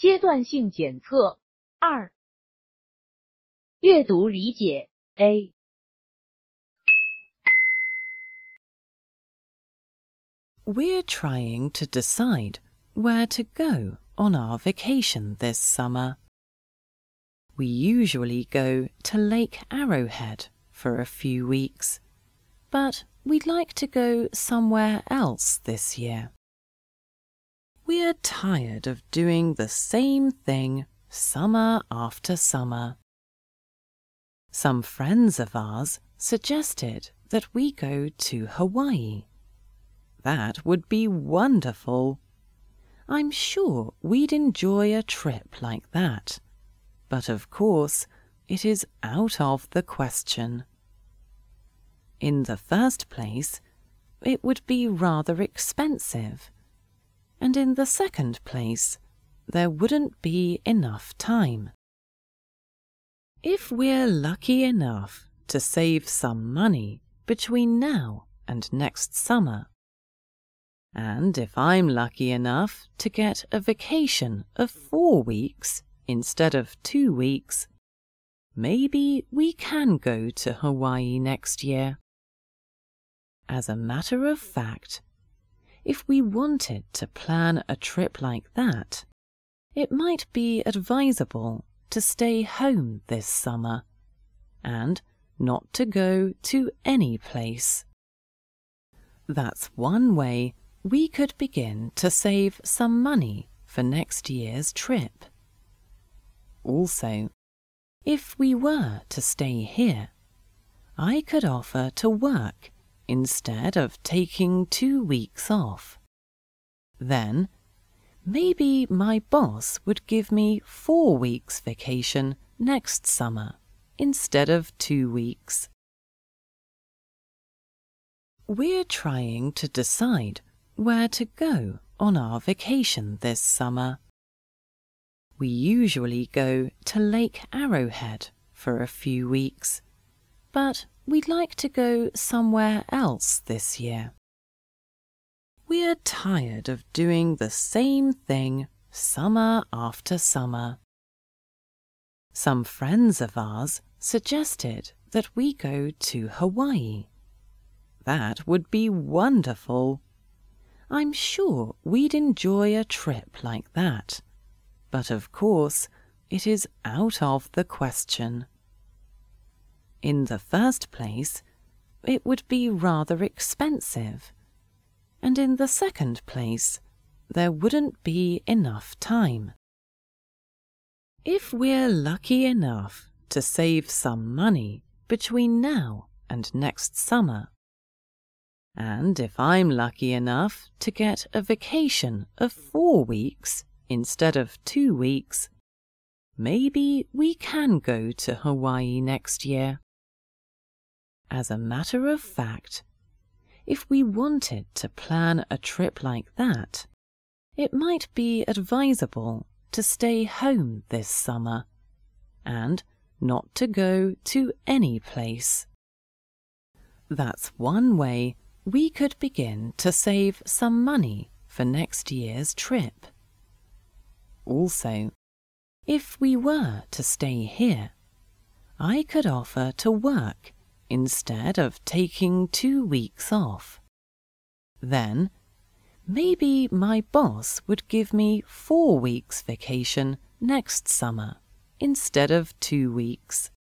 阶段性检测2。阅读理解 A。 We're trying to decide where to go on our vacation this summer. We usually go to Lake Arrowhead for a few weeks, but we'd like to go somewhere else this year. We're tired of doing the same thing summer after summer. Some friends of ours suggested that we go to Hawaii. That would be wonderful. I'm sure we'd enjoy a trip like that. But of course, it is out of the question. In the first place, it would be rather expensive. And in the second place, there wouldn't be enough time. If we're lucky enough to save some money between now and next summer, and if I'm lucky enough to get a vacation of 4 weeks instead of 2 weeks, maybe we can go to Hawaii next year. As a matter of fact, if we wanted to plan a trip like that, it might be advisable to stay home this summer and not to go to any place. That's one way we could begin to save some money for next year's trip. Also, if we were to stay here, I could offer to work instead of taking 2 weeks off. Then, maybe my boss would give me 4 weeks vacation next summer instead of 2 weeks. We're trying to decide where to go on our vacation this summer. We usually go to Lake Arrowhead for a few weeks, but we'd like to go somewhere else this year. We're tired of doing the same thing summer after summer. Some friends of ours suggested that we go to Hawaii. That would be wonderful. I'm sure we'd enjoy a trip like that. But of course, it is out of the question. In the first place, it would be rather expensive. And in the second place, there wouldn't be enough time. If we're lucky enough to save some money between now and next summer, and if I'm lucky enough to get a vacation of 4 weeks instead of 2 weeks, maybe we can go to Hawaii next year. As a matter of fact, if we wanted to plan a trip like that, it might be advisable to stay home this summer and not to go to any place. That's one way we could begin to save some money for next year's trip. Also, if we were to stay here, I could offer to work instead of taking 2 weeks off. Then, maybe my boss would give me 4 weeks vacation next summer instead of 2 weeks.